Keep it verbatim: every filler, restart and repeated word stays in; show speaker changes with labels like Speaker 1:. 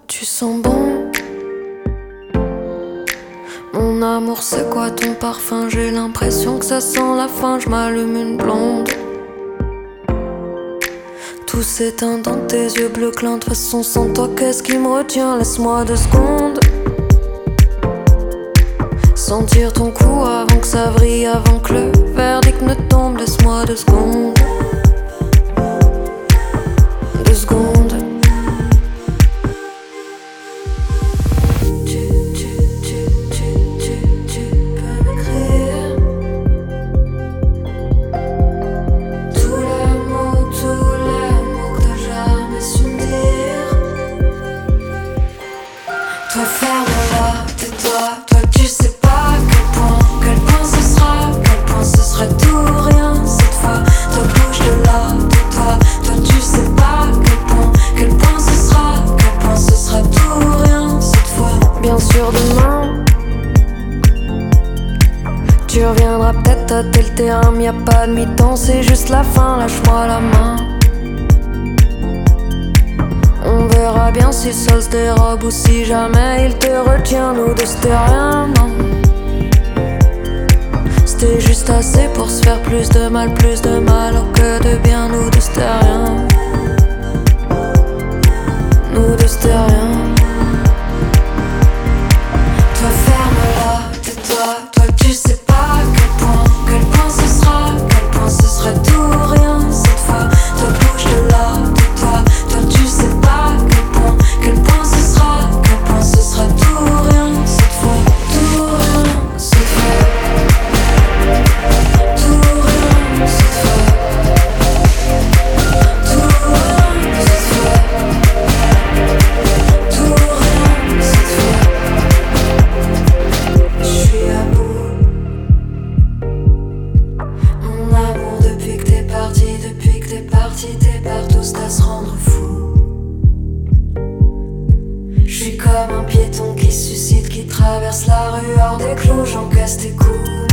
Speaker 1: Tu sens bon. Mon amour, c'est quoi ton parfum? J'ai l'impression que ça sent la fin. Je m'allume une blonde. Tout s'éteint dans tes yeux bleus clins. De toute façon, sans toi, qu'est-ce qui me retient? Laisse-moi deux secondes. Sentir ton cou avant que ça vrille, avant que le verdict ne tombe. Laisse-moi deux secondes. Deux secondes. Toi ferme-la, tais-toi, toi tu sais pas à quel point, quel point ce sera, quel point ce sera tout ou rien cette fois. Toi bouge de là, tais-toi, toi tu sais pas à quel point, quel point ce sera, quel point ce sera tout ou rien cette fois. Bien sûr demain, tu reviendras peut-être tâter le terrain, mais y'a pas de mi-temps, c'est juste la fin, lâche-moi la main. On verra bien si ça se dérobe ou si jamais il te retient. Nous deux c'était rien, non. C'était juste assez pour se faire plus de mal, plus de mal alors que de bien. Nous deux c'était rien. Nous deux c'était rien. Toi ferme-la, tais-toi, toi tu sais pas à quel point, quel point ce sera, quel point ce sera tout ou rien cette fois. Toi bouge de là, tais-toi, toi tu sais pas à quel point, quel point ce sera, quel point ce sera tout ou rien cette fois. Tout ou rien cette fois. Tout ou rien cette fois. Tout ou rien cette fois. Tout ou rien cette fois. Je suis à bout. Mon amour, depuis que t'es parti, depuis que t'es parti, t'es partout, c'est à se rendre fou. Je suis comme un piéton qui suscite, qui traverse la rue hors des clous, j'encaisse tes coups.